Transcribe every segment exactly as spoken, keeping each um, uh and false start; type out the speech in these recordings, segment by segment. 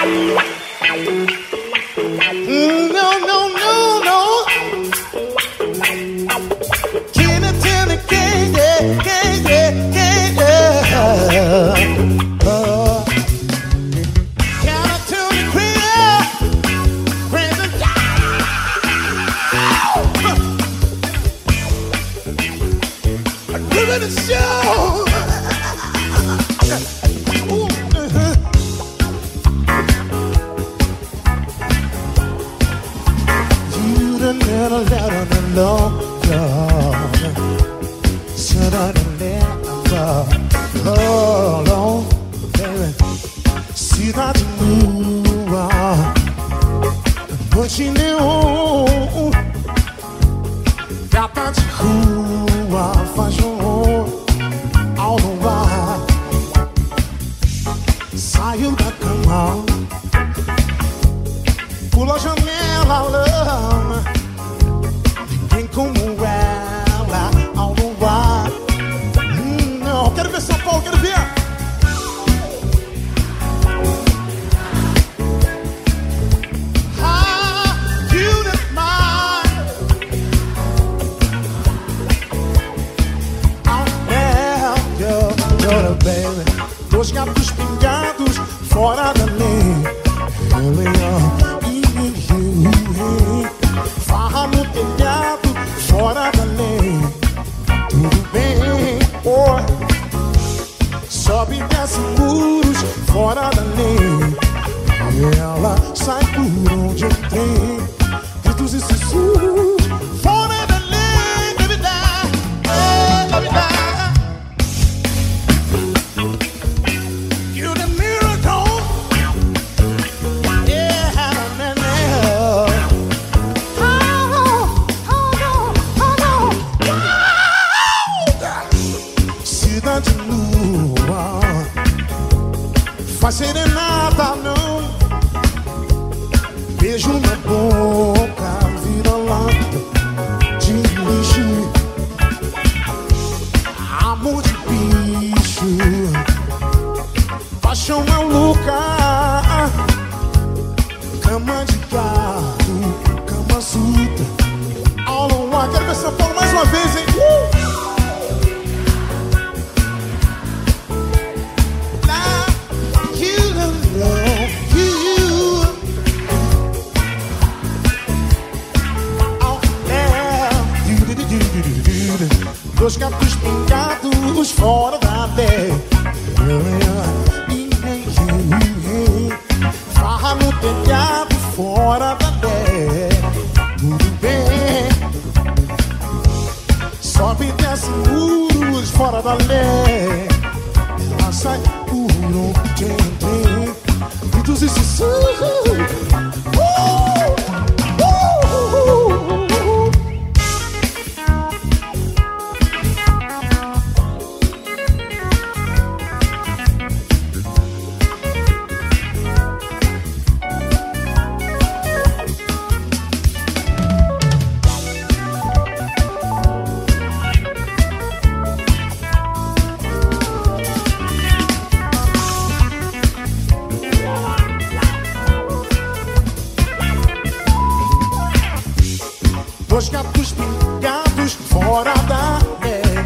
Dois gatos pingados fora da lei.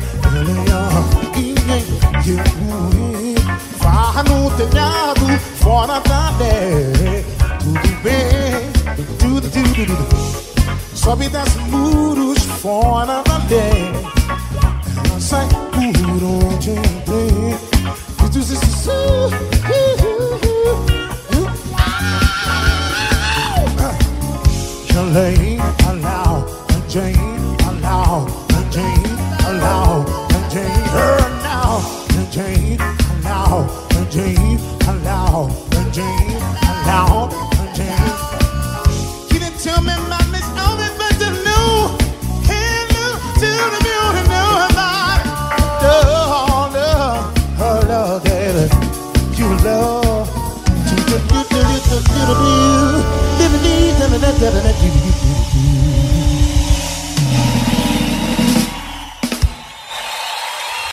Farra no telhado fora da lei. Tudo bem, tudo, tudo, tudo. Sobe e desce muros fora da lei. Ela sai por onde entrei. Tudo isso. Jane, allow, Jane, allow, Jane, allow, Jane, her now, Jane, allow, Jane, allow, Jane, allow, Jane. Can you tell me?